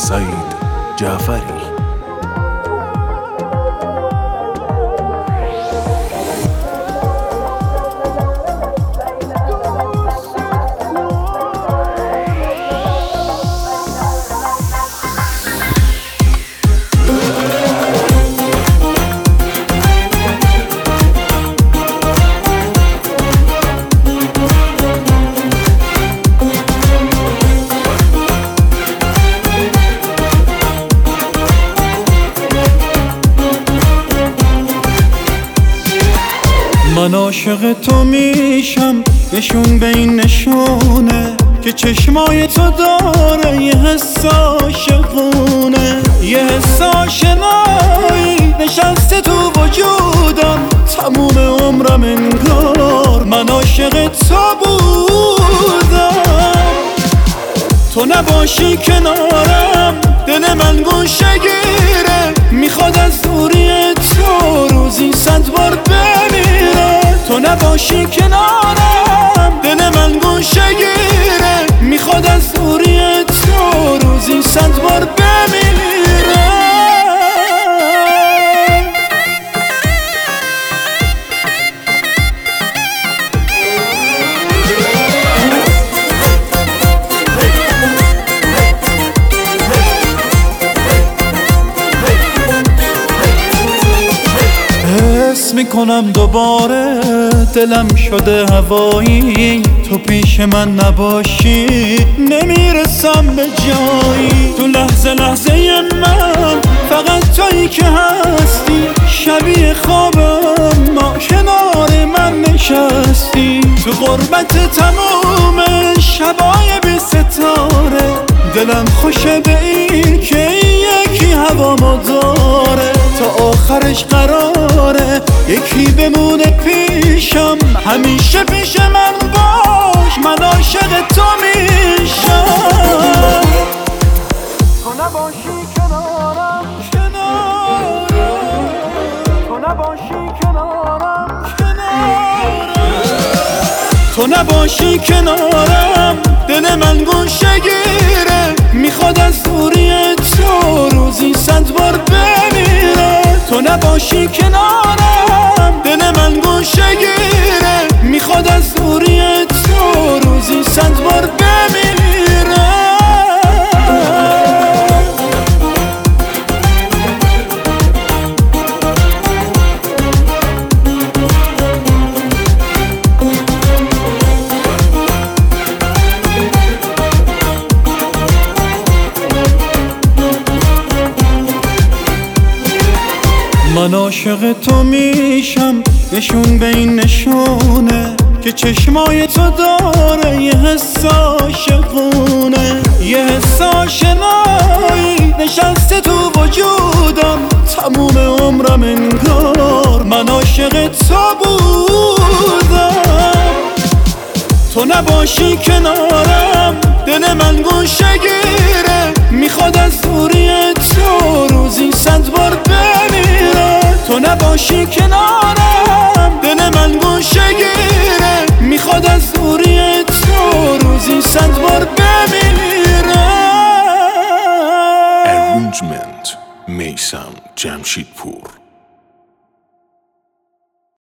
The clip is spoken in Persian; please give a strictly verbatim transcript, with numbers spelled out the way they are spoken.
سعید جعفری. من عاشق تو میشم، نشون به این نشونه که چشمای تو داره یه حس عاشقونه، یه حس آشنایی نشسته تو وجودم تموم عمرم انگار من عاشق تو بودم. تو نباشی کنارم دل من گوشه گیره، میخواد از دوری تو روزی صد بار بمیره. تو نباشی کنارم دل من گوشه گیره، میخواد از دوری تو روزی صد بار بمیره. حس میکنم دوباره دلم شده هوایی، تو پیش من نباشی نمیرسم به جایی. تو لحظه لحظه من فقط تویی که هستی، شبیه خوابم ما کنار من نشستی. تو غربت تموم شبای بی ستاره، دلم خوشه به این که یکی هوامو داره. تا آخرش قراره یکی بمونه پیشم، همیشه پیش من باش، من عاشق تو میشم. تو نباشی کنارم کنارم، تو نباشی کنارم کنارم، تو نباشی کنارم دل من گوشه گیره، میخواد از دوری تو روزی صد بار بمیره. تو نباشی کنارم دل من گوشه گیره، میخواد از دوری تو روزی صد بار بمیره. من عاشق تو میشم، نشون به این نشونه که چشمای تو داره یه حس عاشقونه، یه حس آشنایی نشسته تو وجودم تموم عمرم انگار من عاشق تو بودم. تو نباشی کنارم دل من گوشه گیره، میخواد از دوری تو روزی صد بار بمیره. تو نباشی کنارم دل من